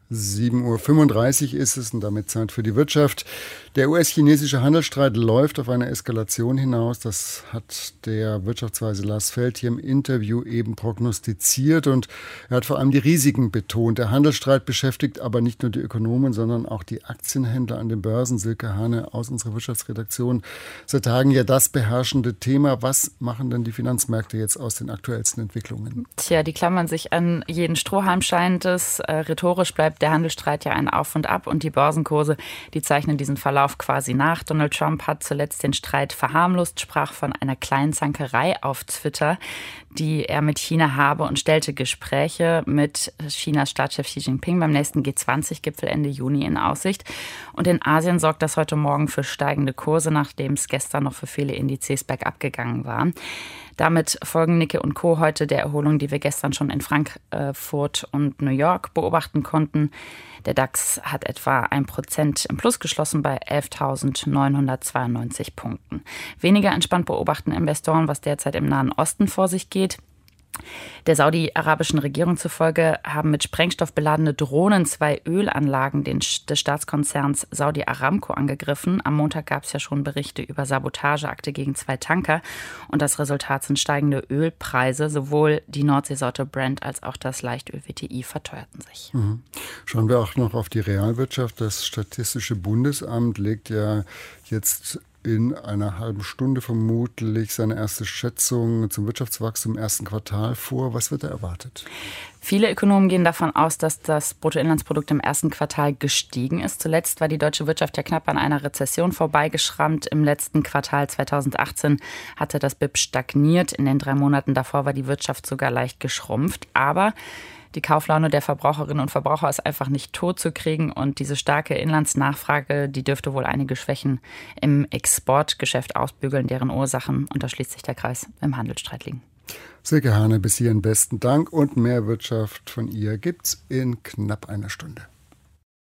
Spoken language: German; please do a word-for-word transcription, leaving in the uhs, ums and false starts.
sieben Uhr fünfunddreißig ist es und damit Zeit für die Wirtschaft. Der U S-chinesische Handelsstreit läuft auf eine Eskalation hinaus. Das hat der Wirtschaftsweise Lars Feld hier im Interview eben prognostiziert und er hat vor allem die Risiken betont. Der Handelsstreit beschäftigt aber nicht nur die Ökonomen, sondern auch die Aktienhändler an den Börsen. Silke Hane aus unserer Wirtschaftsredaktion. Seit Tagen ja das beherrschende Thema. Was machen denn die Finanzmärkte jetzt aus den aktuellsten Entwicklungen? Tja, die klammern sich an jeden Strohhalm, scheint es. Äh, rhetorisch bleibt der Handelsstreit ja ein Auf und Ab und die Börsenkurse, die zeichnen diesen Verlauf quasi nach. Donald Trump hat zuletzt den Streit verharmlost, sprach von einer kleinen Zankerei auf Twitter, die er mit China habe und stellte Gespräche mit Chinas Staatschef Xi Jinping beim nächsten G zwanzig Gipfel Ende Juni in Aussicht. Und in Asien sorgt das heute Morgen für steigende Kurse, nachdem es gestern noch für viele Indizes bergab gegangen war. Damit folgen Nikkei und Co. heute der Erholung, die wir gestern schon in Frankfurt und New York beobachten konnten. Der DAX hat etwa ein Prozent im Plus geschlossen bei elftausendneunhundertzweiundneunzig Punkten. Weniger entspannt beobachten Investoren, was derzeit im Nahen Osten vor sich geht. Der saudi-arabischen Regierung zufolge haben mit Sprengstoff beladene Drohnen zwei Ölanlagen des Staatskonzerns Saudi Aramco angegriffen. Am Montag gab es ja schon Berichte über Sabotageakte gegen zwei Tanker. Und das Resultat sind steigende Ölpreise. Sowohl die Nordseesorte Brent als auch das Leichtöl W T I verteuerten sich. Mhm. Schauen wir auch noch auf die Realwirtschaft. Das Statistische Bundesamt legt ja jetzt in einer halben Stunde vermutlich seine erste Schätzung zum Wirtschaftswachstum im ersten Quartal vor. Was wird da erwartet? Viele Ökonomen gehen davon aus, dass das Bruttoinlandsprodukt im ersten Quartal gestiegen ist. Zuletzt war die deutsche Wirtschaft ja knapp an einer Rezession vorbeigeschrammt. Im letzten Quartal zweitausendachtzehn hatte das B I P stagniert. In den drei Monaten davor war die Wirtschaft sogar leicht geschrumpft. Aber die Kauflaune der Verbraucherinnen und Verbraucher ist einfach nicht tot zu kriegen und diese starke Inlandsnachfrage, die dürfte wohl einige Schwächen im Exportgeschäft ausbügeln, deren Ursachen, und da schließt sich der Kreis, im Handelsstreit liegen. Silke Hane, bis hierhin besten Dank und mehr Wirtschaft von ihr gibt's in knapp einer Stunde.